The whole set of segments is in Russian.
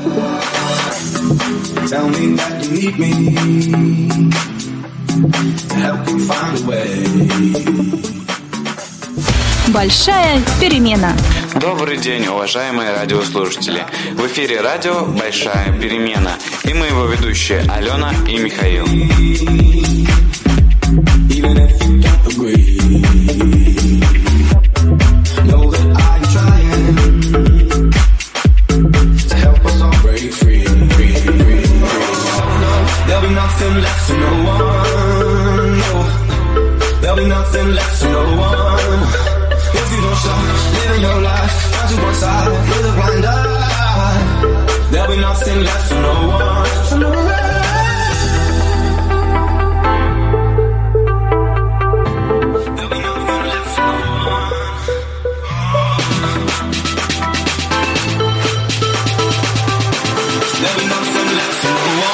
Tell me that you need me to help you find a way. Большая перемена. Добрый день, уважаемые радиослушатели. В эфире радио «Большая перемена». И мы его ведущие Алена и Михаил. Nothing left for no one, no. There'll be nothing left for no one. If you don't stop living your life, turn to one side with a blind eye. There'll be nothing left for no one, for no one. There'll be nothing left for no one. There'll be nothing left for no one.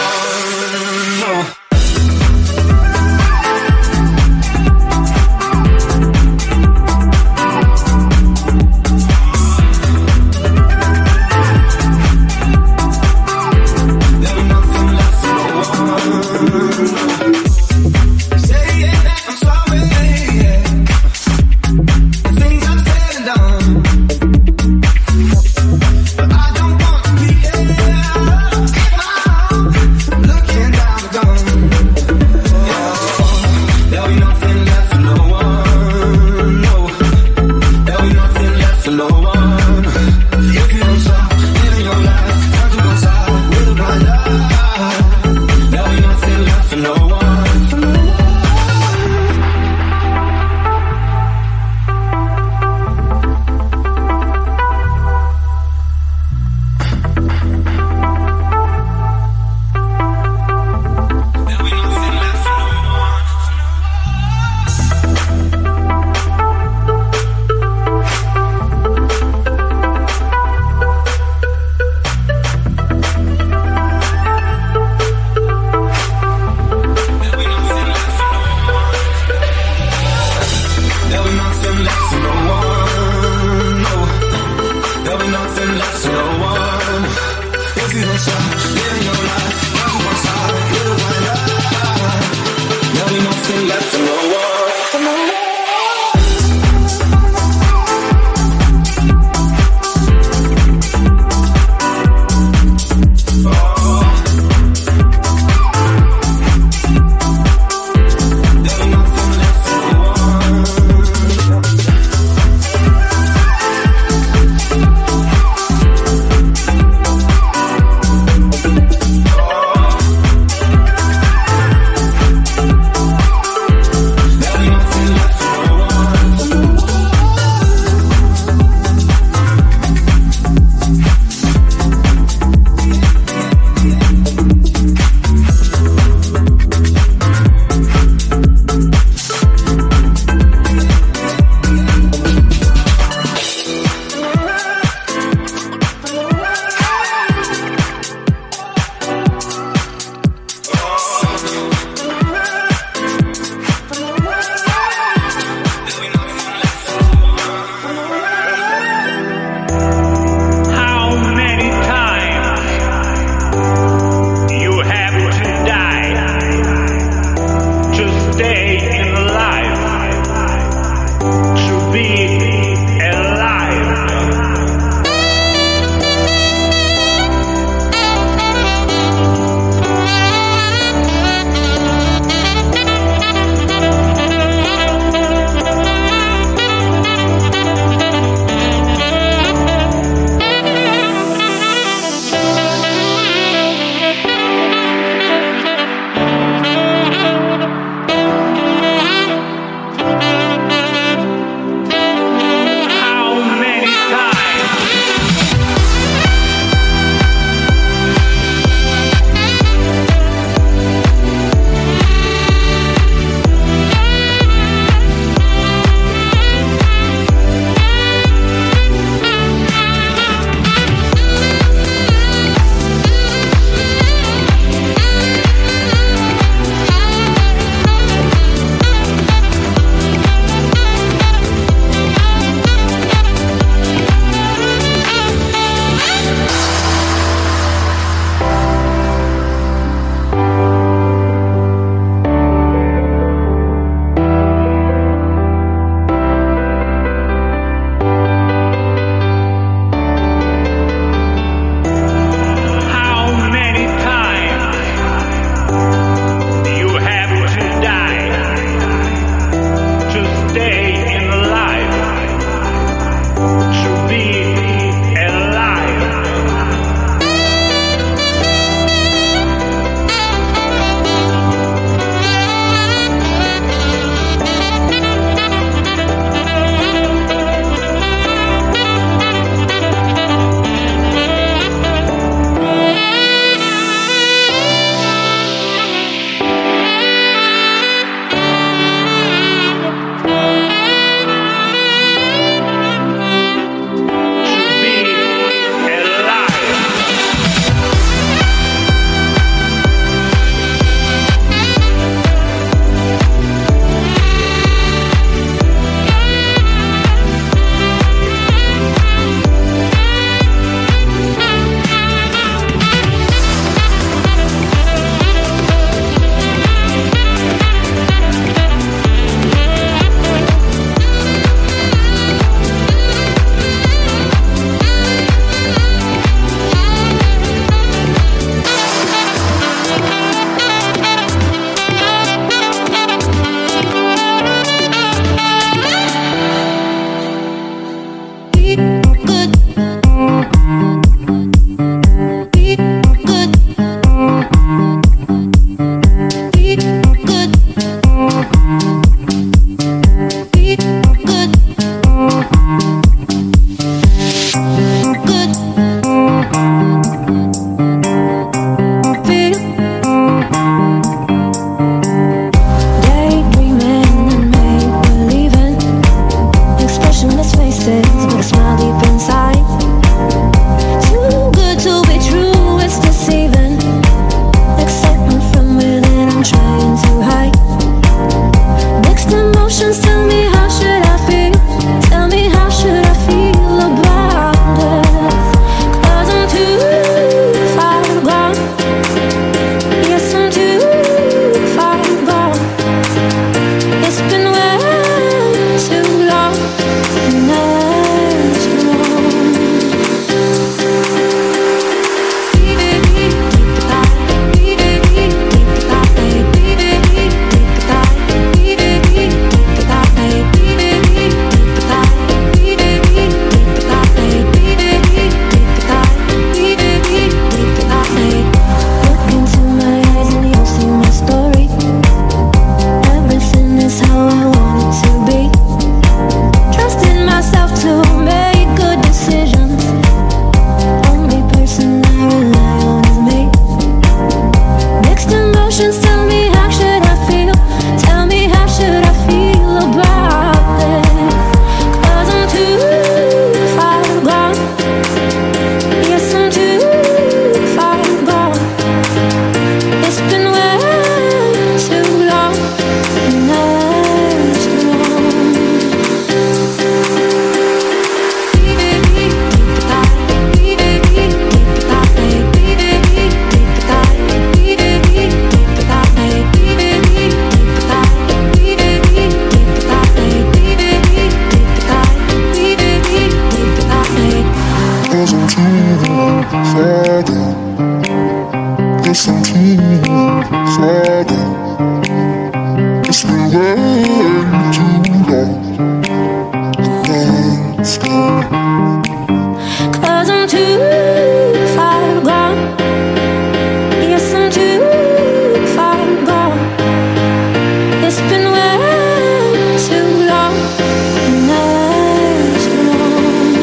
listen to Father. It's been way too long. The night's gone. 'Cause I'm too far gone. Yes, I'm too far gone. It's been way too long. The night's gone.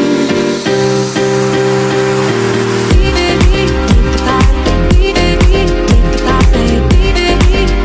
Take the clock, take the clock, take the clock, take the clock.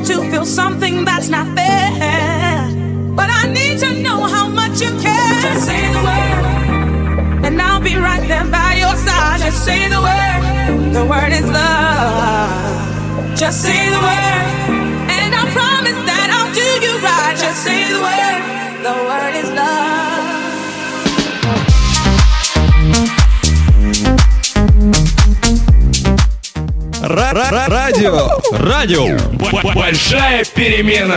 to feel something that's not there. But I need to know how much you care. Just say the word, and I'll be right there by your side. Just say the word is love. Just say the word, and I promise that I'll do you right. Just say the word is love. Радио. Большая перемена.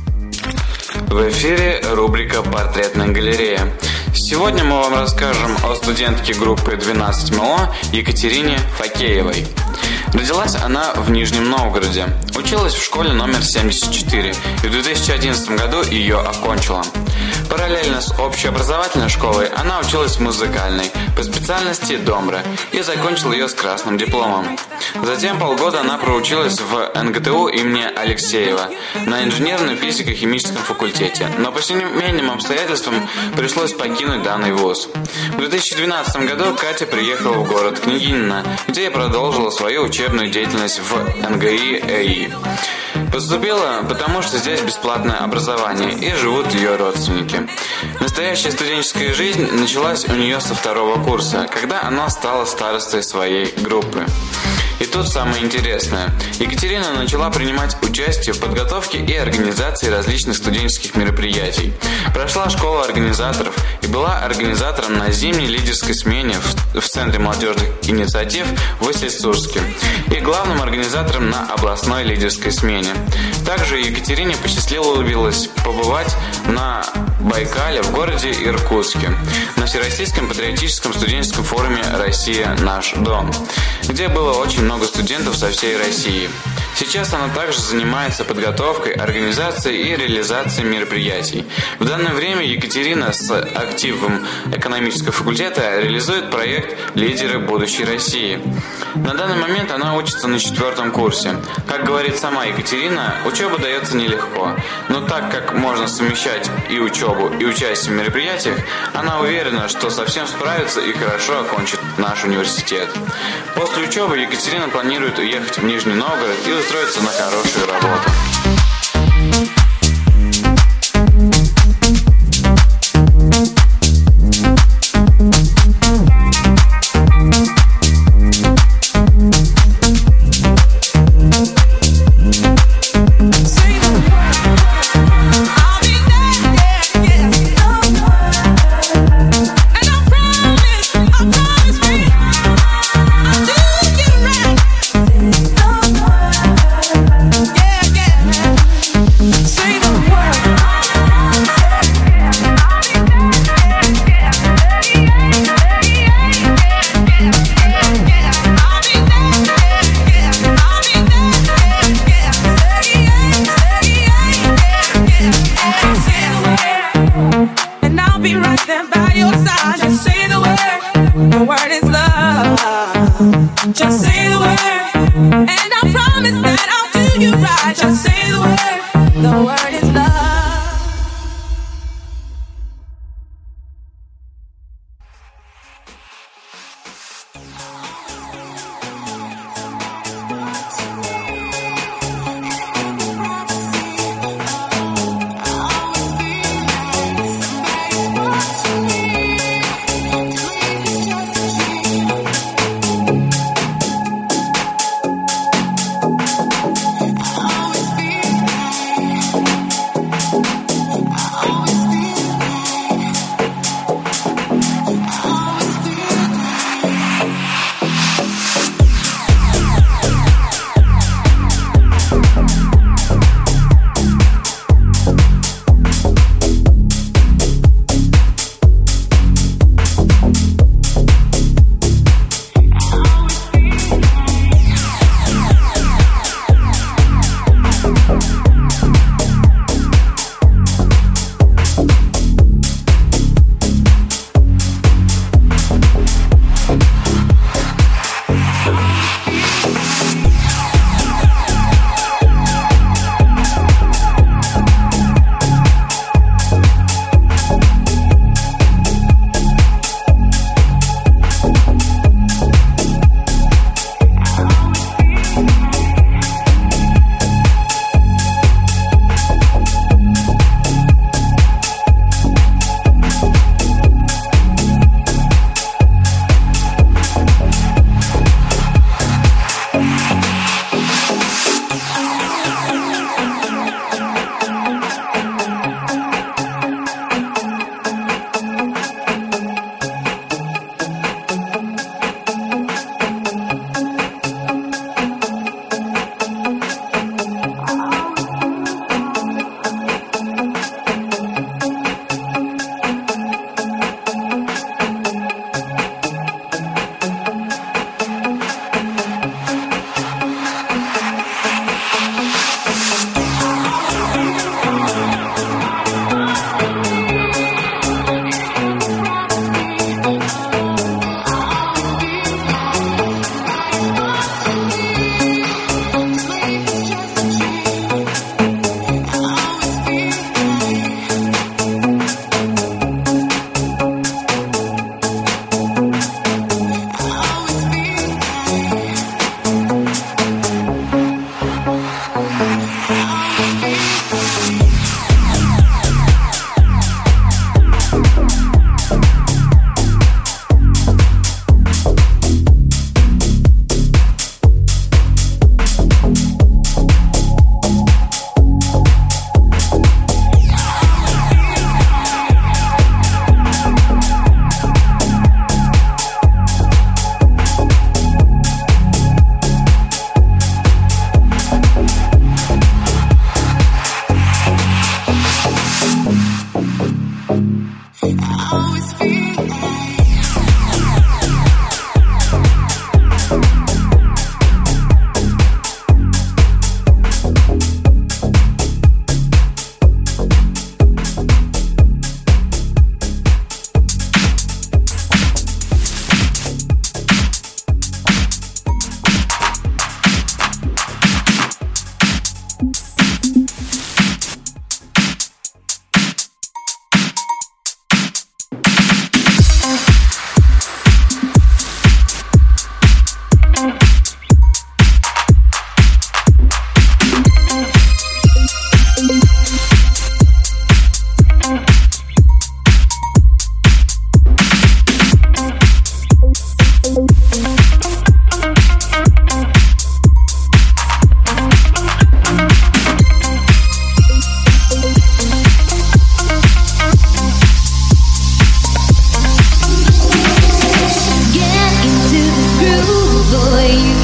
В эфире рубрика «Портретная галерея». Сегодня мы вам расскажем о студентке группы 12 МЛО Екатерине Факеевой. Родилась она в Нижнем Новгороде. Училась в школе номер 74 и в 2011 году ее окончила. Параллельно с общеобразовательной школой она училась в музыкальной по специальности домбре и закончила ее с красным дипломом. Затем полгода она проучилась в НГТУ имени Алексеева на инженерном физико-химическом факультете, но по семейным обстоятельствам пришлось покинуть данный вуз. В 2012 году Катя приехала в город Княгинино, где и продолжила свою учебную деятельность в НГИ-ЭИ. Поступила, потому что здесь бесплатное образование и живут ее родственники. Настоящая студенческая жизнь началась у нее со 2-го курса, когда она стала старостой своей группы. И тут самое интересное. Екатерина начала принимать участие в подготовке и организации различных студенческих мероприятий. Прошла школу организаторов и была организатором на зимней лидерской смене в Центре молодежных инициатив в Усть-Илимске и главным организатором на областной лидерской смене. Также Екатерине посчастливилось побывать на Байкале в городе Иркутске на Всероссийском патриотическом студенческом форуме «Россия. Наш дом», где было очень много студентов со всей России. Сейчас она также занимается подготовкой, организацией и реализацией мероприятий. В данное время Екатерина с активом экономического факультета реализует проект «Лидеры будущей России». На данный момент она учится на 4-м курсе. Как говорит сама Екатерина, учеба дается нелегко, но так как можно совмещать и учебу, и участие в мероприятиях, она уверена, что совсем справится и хорошо окончит наш университет. После учебы Екатерина планирует уехать в Нижний Новгород и устроиться на хорошую работу.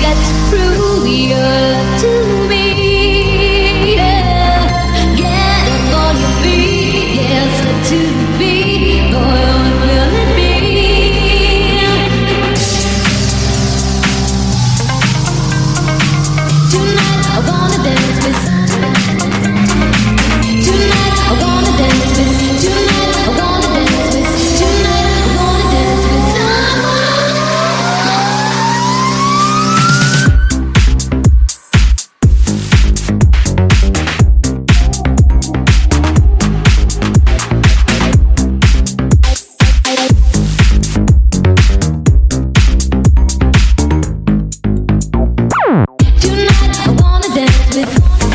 got to prove your love to me. Yeah. Get up on your feet, yeah, slip to the beat. Boy, what will it be? Tonight I wanna dance with. Tonight I wanna dance with. Tonight I wanna dance with. Tonight I wanna dance with someone. Tonight I wanna dance with.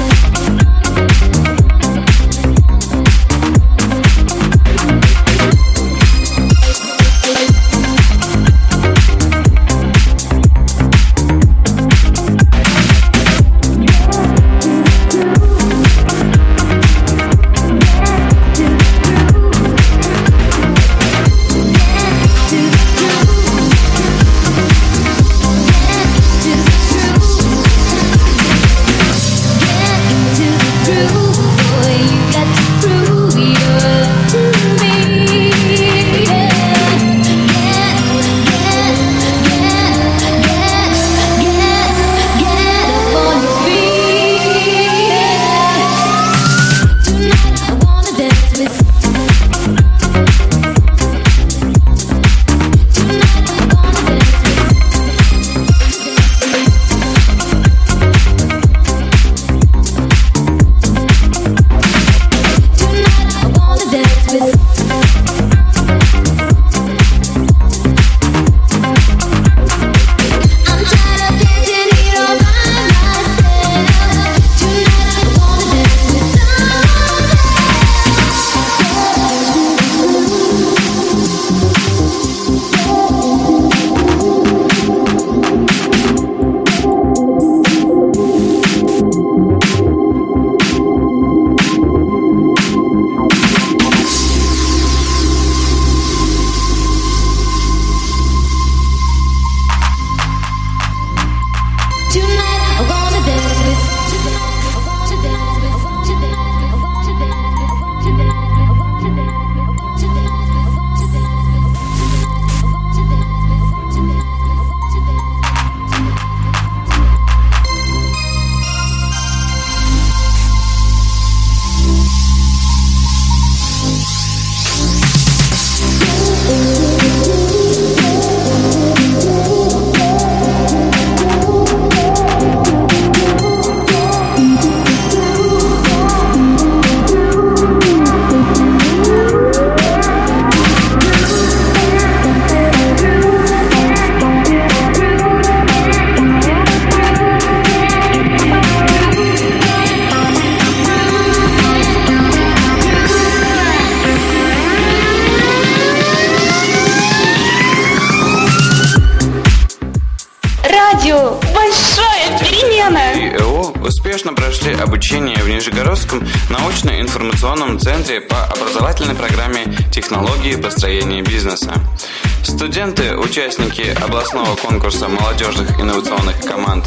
Большая перемена. ИЭО успешно прошли обучение в Нижегородском научно-информационном центре по образовательной программе «Технологии построения бизнеса». Студенты, участники областного конкурса молодежных инновационных команд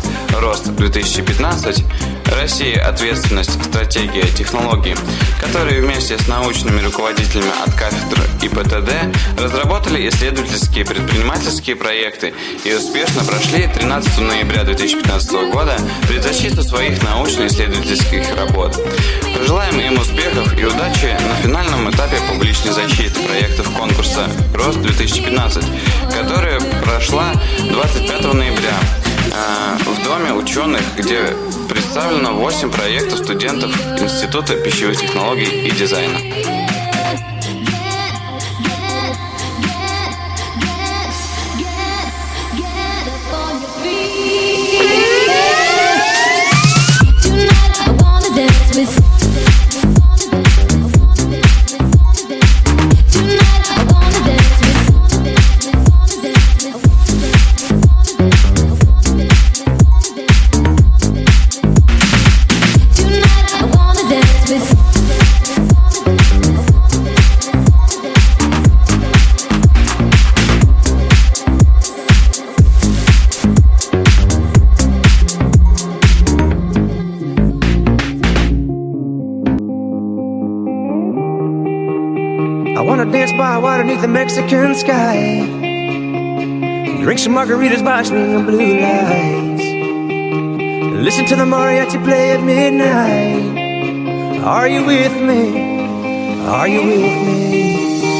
«Рост-2015», «Россия. Ответственность. Стратегия. Технологии», которые вместе с научными руководителями от кафедр ИПТД разработали исследовательские предпринимательские проекты и успешно прошли 13 ноября 2015 года предзащиту своих научно-исследовательских работ. Пожелаем им успехов и удачи на финальном этапе публичной защиты проектов конкурса «Рост-2015», которая прошла 25 ноября в Доме ученых, где представлено 8 проектов студентов Института пищевых технологий и дизайна. by water beneath the Mexican sky. Drink some margaritas by swinging blue lights. Listen to the mariachi play at midnight. Are you with me? Are you with me?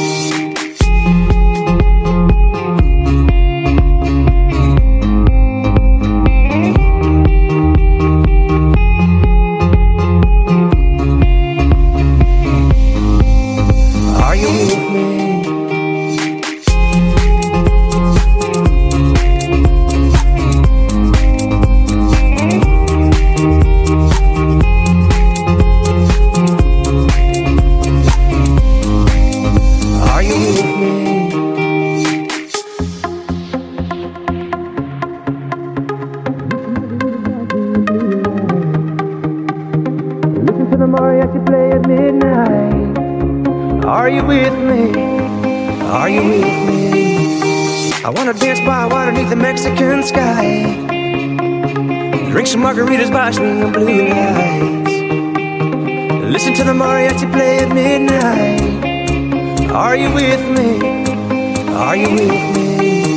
Margaritas by swinging blue lights. Listen to the mariachi play at midnight. Are you with me? Are you with me?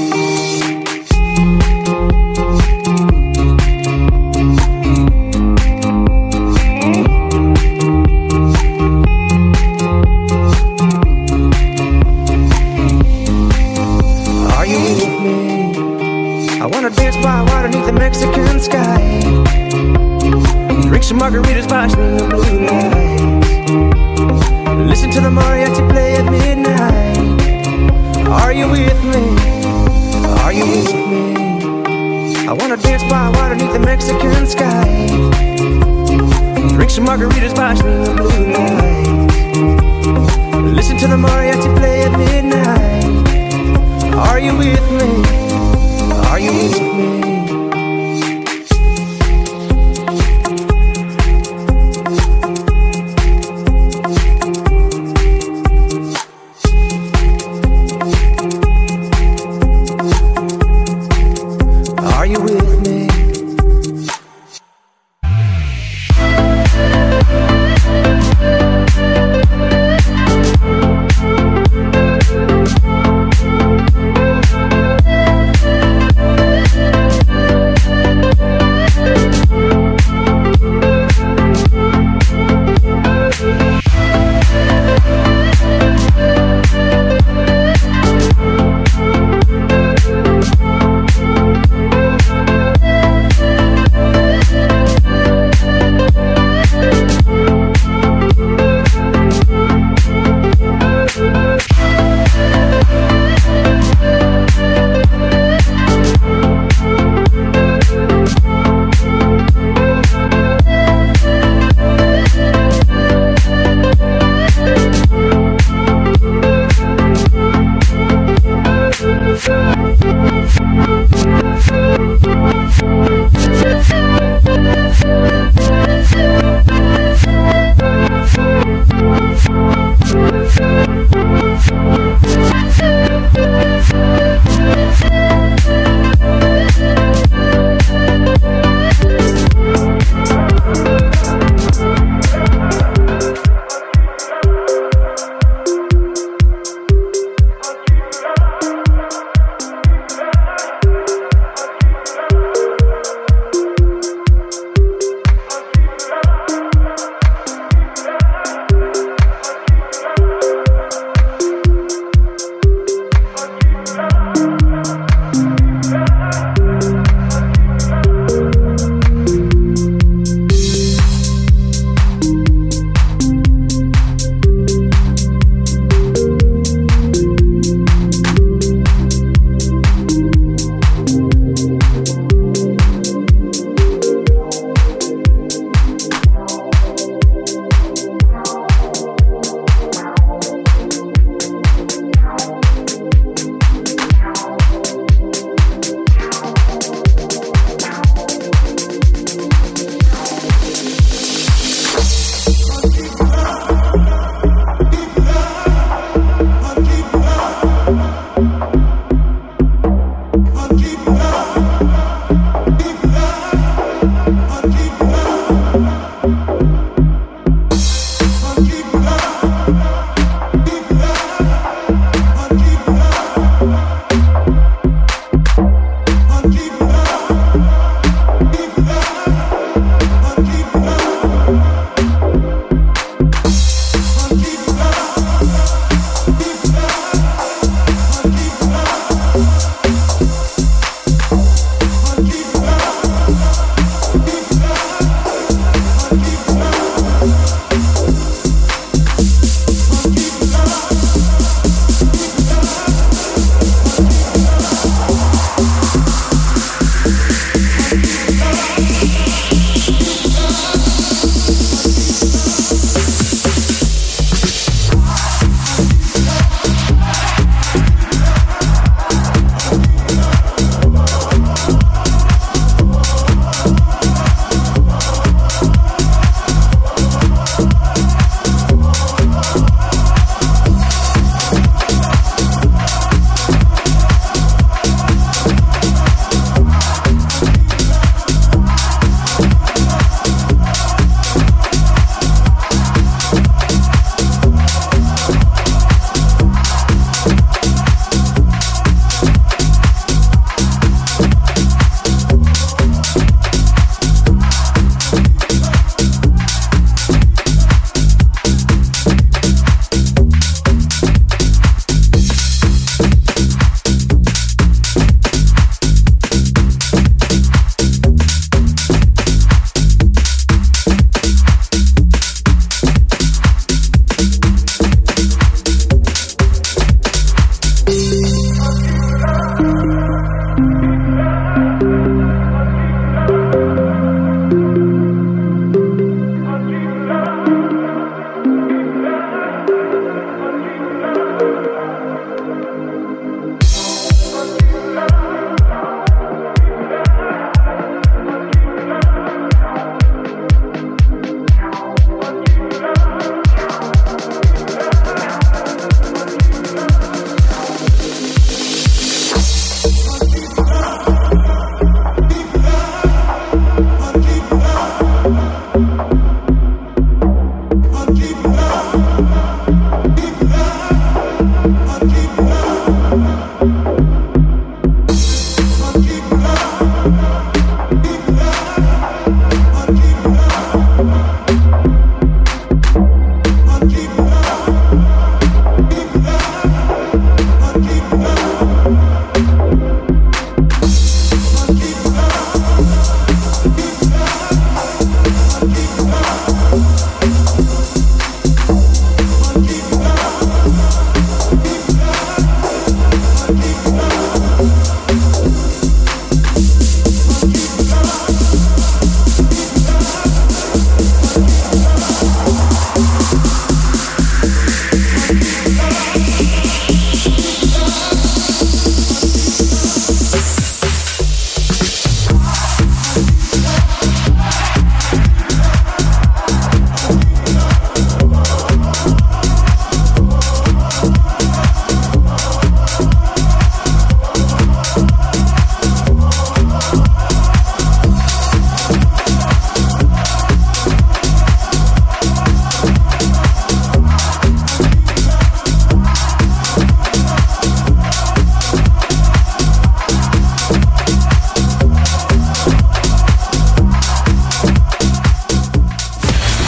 Are you with me? I wanna dance by water beneath the Mexican sky. Drink some margaritas by swinging blue lights. Listen to the mariachi play at midnight. Are you with me? Are you with me? I wanna dance by water beneath the Mexican sky. Drink some margaritas by swinging blue lights. Listen to the mariachi play at midnight. Are you with me? Are you with me?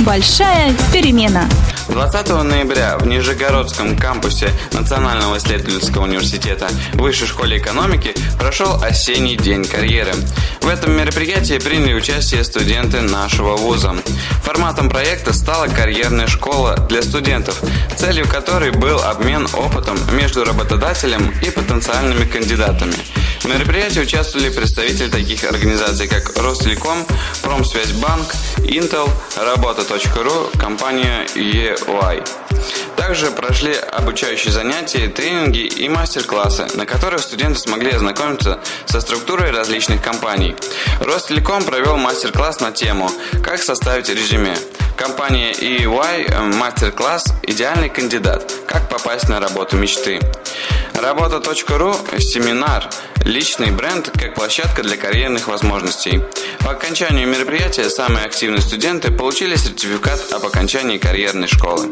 Большая перемена. 20 ноября в Нижегородском кампусе Национального исследовательского университета в Высшей школе экономики прошел осенний день карьеры. В этом мероприятии приняли участие студенты нашего вуза. Форматом проекта стала карьерная школа для студентов, целью которой был обмен опытом между работодателем и потенциальными кандидатами. В мероприятии участвовали представители таких организаций, как Ростелеком, Промсвязьбанк, Intel, Работа.ру, компания EY. Также прошли обучающие занятия, тренинги и мастер-классы, на которых студенты смогли ознакомиться со структурой различных компаний. Ростелеком провел мастер-класс на тему «Как составить резюме». Компания EY мастер-класс «Идеальный кандидат. Как попасть на работу мечты». Работа.ру семинар «Личный бренд как площадка для карьерных возможностей». По окончанию мероприятия самые активные студенты получили сертификат об окончании карьерной школы.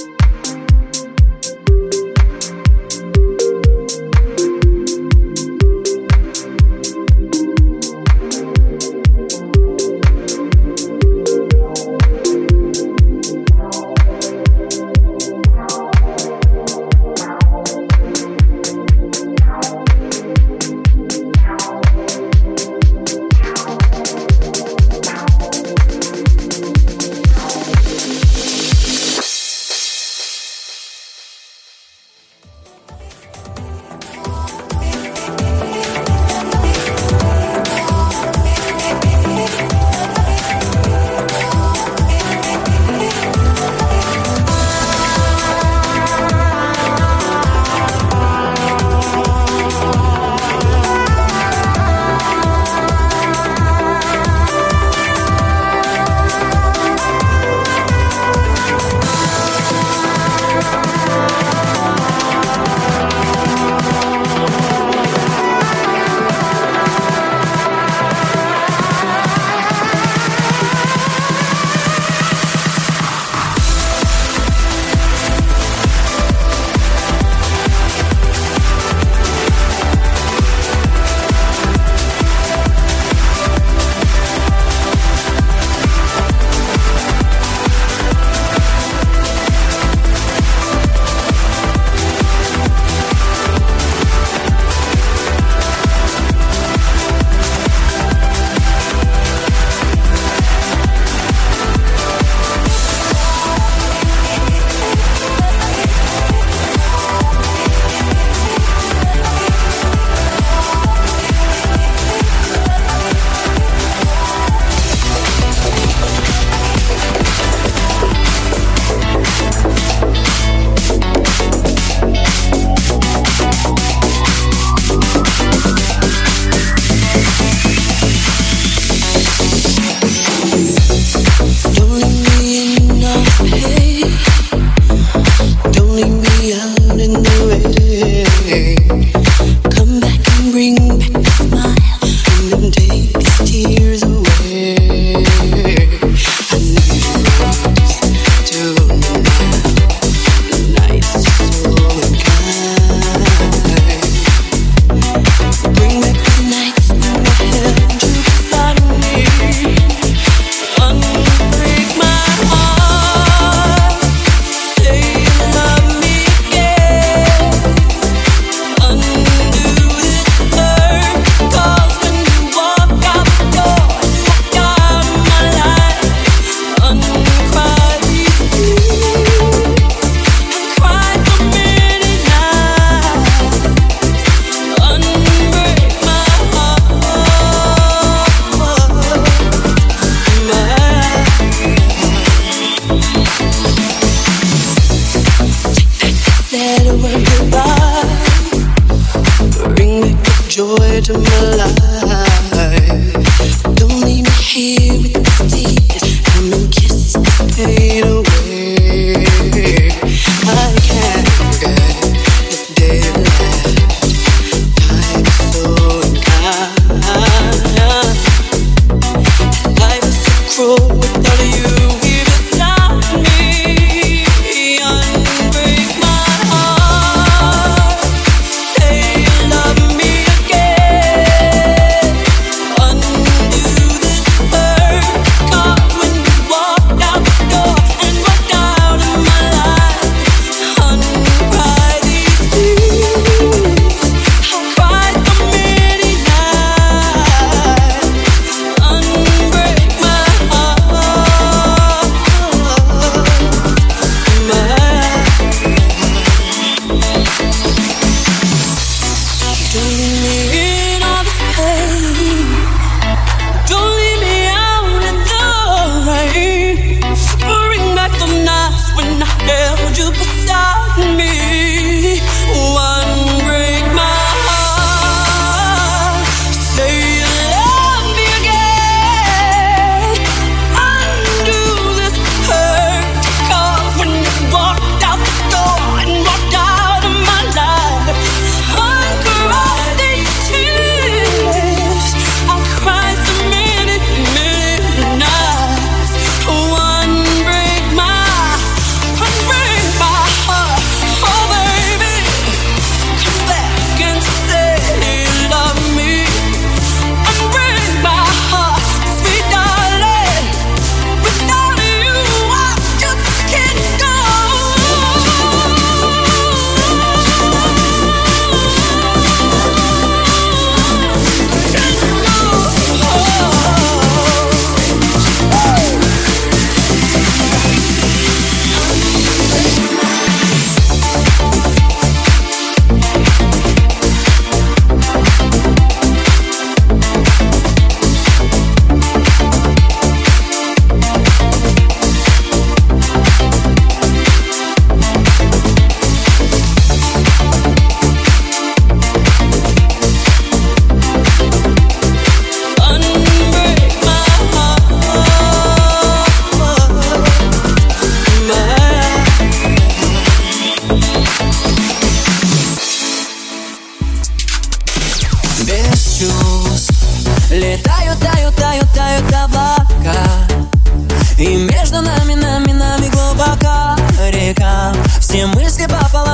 joy to my life. Don't leave me here with these tears. Come and kiss this pain away. I can't forget the day that time is so unkind. Life is so cruel without you here beside me. Unbreak my heart. Say you love me again.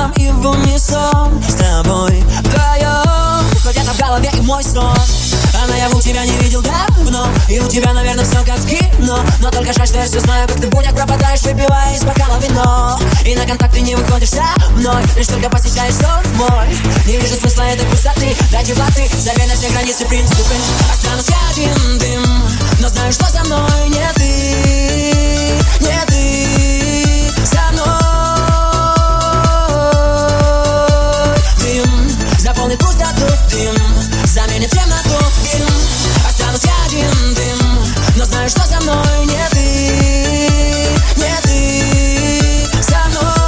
рядом и в унисон с тобой вдвоем. Где-то в голове и мой сон, а наяву тебя не видел давно. И у тебя, наверное, все как в кино. Но только жаль, что я все знаю, как ты в буднях пропадаешь, выпивая из бокала вино. И на контакты не выходишь со мной, лишь только посещаешь сон мой. Не вижу смысла этой пустоты, дай теплоты, забей на все границы принципы. Останусь я один дым, но знаю, что со мной не ты, не ты со мной. Дым заполнит пустоту, дым заменит темноту, дым. Останусь я один дым, но знаю, что со мной не ты, не ты со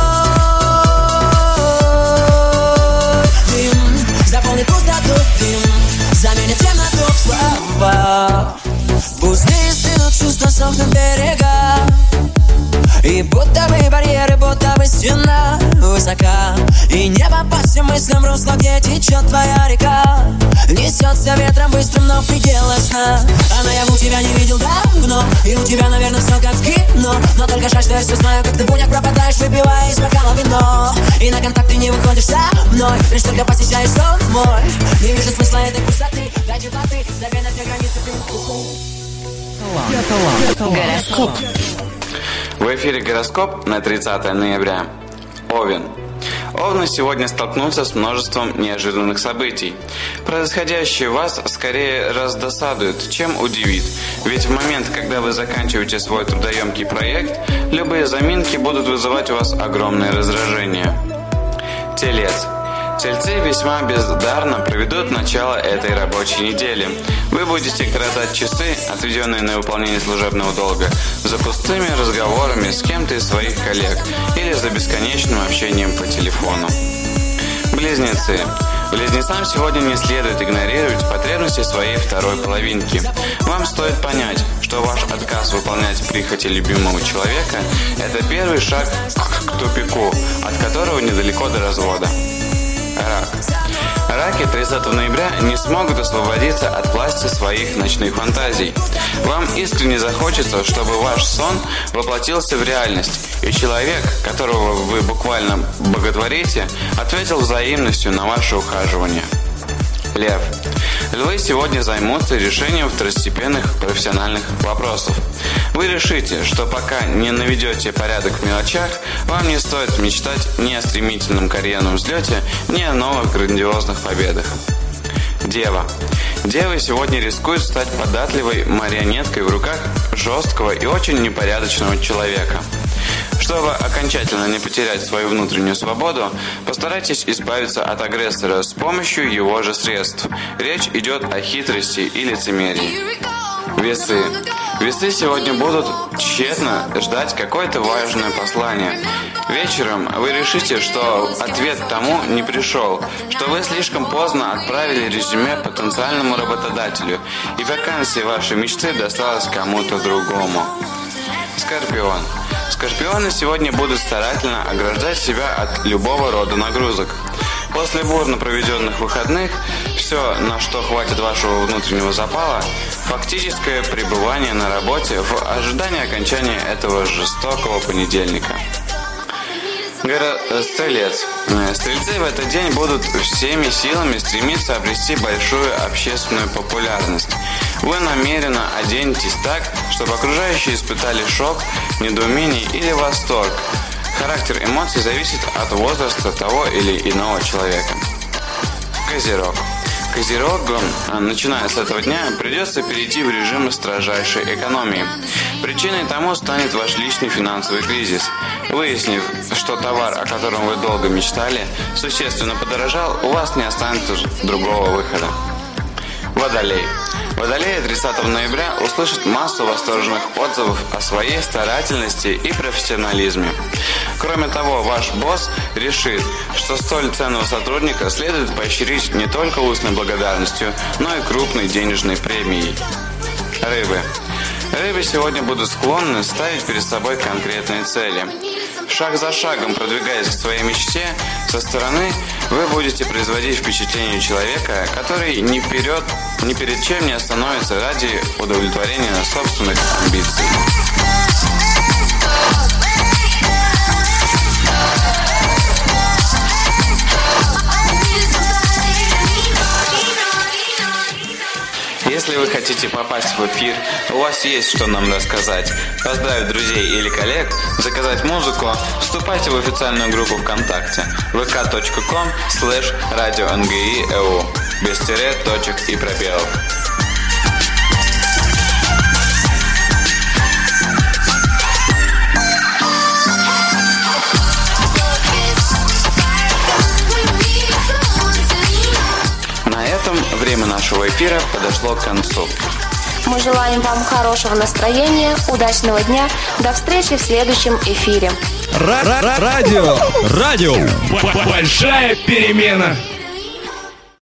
мной. Дым заполнит пустоту, дым заменит темноту. Слова пустые стынут, чувства сохнут берега, и будто бы барьеры, будто бы стена высока. И небо по всем мыслям русло, где течет твоя река. Несется ветром быстрым, но в пределах сна. А наяву тебя не видел давно. И у тебя, наверное, все как в кино. Но только жаль, что я все знаю, как ты в буднях пропадаешь, выпивая из бокала вино. И на контакты не выходишь со мной, лишь только посещаешь сон мой. Не вижу смысла этой пустоты, дай теплоты, забей на все границы принципы. Гороскоп. В эфире гороскоп на 30 ноября. Овен. Овны сегодня столкнутся с множеством неожиданных событий. Происходящее вас скорее раздосадует, чем удивит. Ведь в момент, когда вы заканчиваете свой трудоемкий проект, любые заминки будут вызывать у вас огромное раздражение. Телец. Тельцы весьма бездарно проведут начало этой рабочей недели. Вы будете коротать часы, отведенные на выполнение служебного долга, за пустыми разговорами с кем-то из своих коллег или за бесконечным общением по телефону. Близнецы. Близнецам сегодня не следует игнорировать потребности своей второй половинки. Вам стоит понять, что ваш отказ выполнять прихоти любимого человека – это первый шаг к тупику, от которого недалеко до развода. Рак. Раки 30 ноября не смогут освободиться от власти своих ночных фантазий. Вам искренне захочется, чтобы ваш сон воплотился в реальность, и человек, которого вы буквально боготворите, ответил взаимностью на ваше ухаживание. Лев. Львы сегодня займутся решением второстепенных профессиональных вопросов. Вы решите, что пока не наведете порядок в мелочах, вам не стоит мечтать ни о стремительном карьерном взлете, ни о новых грандиозных победах. Дева. Девы сегодня рискуют стать податливой марионеткой в руках жесткого и очень непорядочного человека. Чтобы окончательно не потерять свою внутреннюю свободу, постарайтесь избавиться от агрессора с помощью его же средств. Речь идет о хитрости и лицемерии. Весы. Весы сегодня будут тщетно ждать какое-то важное послание. Вечером вы решите, что ответ тому не пришел, что вы слишком поздно отправили резюме потенциальному работодателю, и вакансия вашей мечты досталась кому-то другому. Скорпион. Скорпионы сегодня будут старательно ограждать себя от любого рода нагрузок. После бурно проведенных выходных все, на что хватит вашего внутреннего запала, фактическое пребывание на работе в ожидании окончания этого жестокого понедельника. Стрелец. Стрельцы в этот день будут всеми силами стремиться обрести большую общественную популярность. Вы намеренно оденетесь так, чтобы окружающие испытали шок, недоумение или восторг. Характер эмоций зависит от возраста того или иного человека. Козерог. Козерогам, начиная с этого дня, придется перейти в режим строжайшей экономии. Причиной тому станет ваш личный финансовый кризис. Выяснив, что товар, о котором вы долго мечтали, существенно подорожал, у вас не останется другого выхода. Водолей. Водолеи 30 ноября услышат массу восторженных отзывов о своей старательности и профессионализме. Кроме того, ваш босс решит, что столь ценного сотрудника следует поощрить не только устной благодарностью, но и крупной денежной премией. Рыбы. Рыбы сегодня будут склонны ставить перед собой конкретные цели. Шаг за шагом продвигаясь к своей мечте, со стороны вы будете производить впечатление человека, который ни перед чем не остановится ради удовлетворения собственных амбиций. Если вы хотите попасть в эфир, у вас есть что нам рассказать, поздравить друзей или коллег, заказать музыку, вступайте в официальную группу ВКонтакте vk.com/radiongi.eu без тире, точек и пробелов. На этом время нашего эфира подошло к концу. Мы желаем вам хорошего настроения, удачного дня. До встречи в следующем эфире. Радио. Большая перемена.